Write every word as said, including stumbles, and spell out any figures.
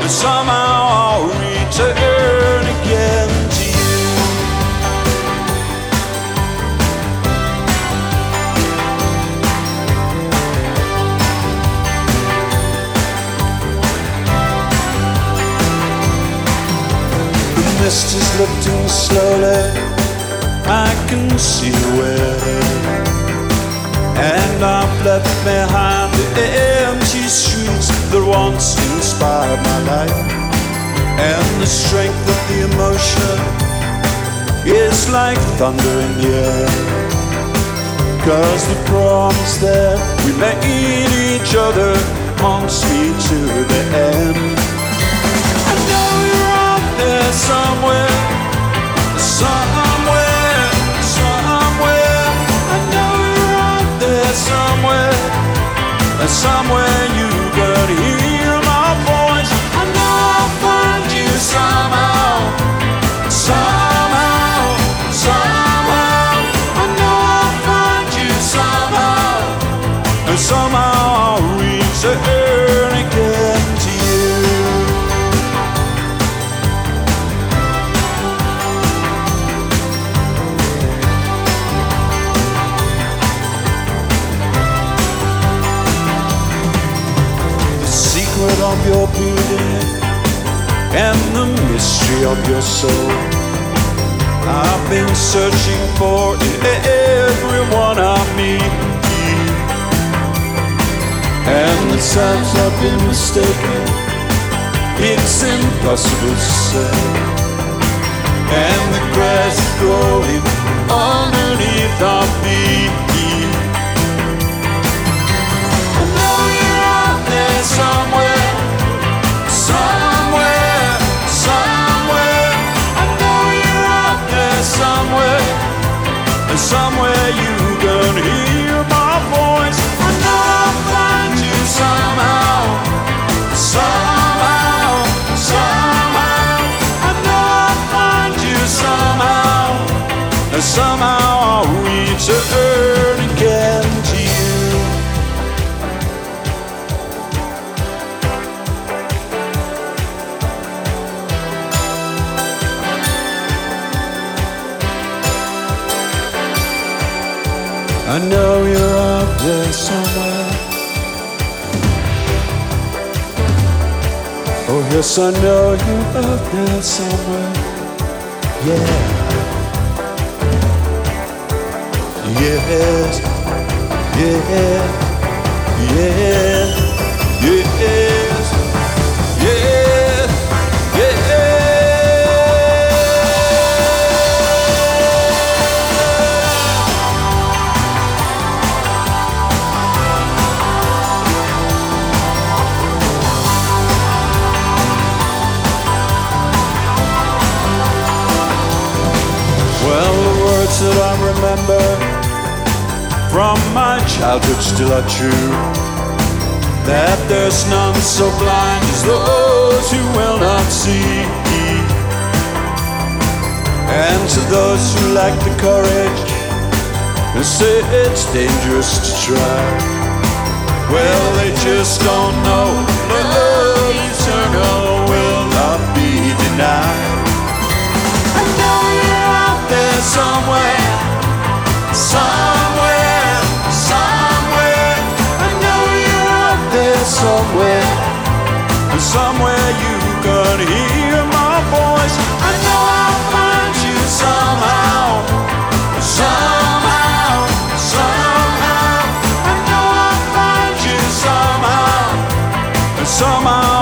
and somehow I'll return again to you. The mist is lifting slowly, I can see where, and I've left behind the empty streets that once inspired my life. And the strength of the emotion is like thunder in the air, 'cause the promise that we made each other haunts me to the end. I know you're out there somewhere, somewhere, somewhere. I know you're out there somewhere, somewhere you could hear my voice. I know I'll find you somehow, somehow, somehow. I know I'll find you somehow, and somehow I'll return again to you. Of your beauty and the mystery of your soul, I've been searching for in everyone I meet. And the times I've been mistaken, it's impossible to say. And the grass is growing underneath our feet. I know you're out there somewhere, somewhere, somewhere. I know you're out there somewhere, and somewhere you can hear my voice. I know I'll find you somehow, somehow, somehow. I know I'll find you somehow, and somehow I'll return again to you. I know you're out there somewhere. Oh yes, I know you're out there somewhere. Yeah. Yes. Yeah. Yeah. Yes. Yeah. Yeah. Well, the words that I remember from my childhood still are true, that there's none so blind as those who will not see. And to those who lack the courage and say it's dangerous to try, well, they just don't know love eternal will not be denied. I know you're out there somewhere, somewhere, somewhere. I know you're out there somewhere, and somewhere you can hear my voice. I know I'll find you somehow, somehow, somehow. I know I'll find you somehow, and somehow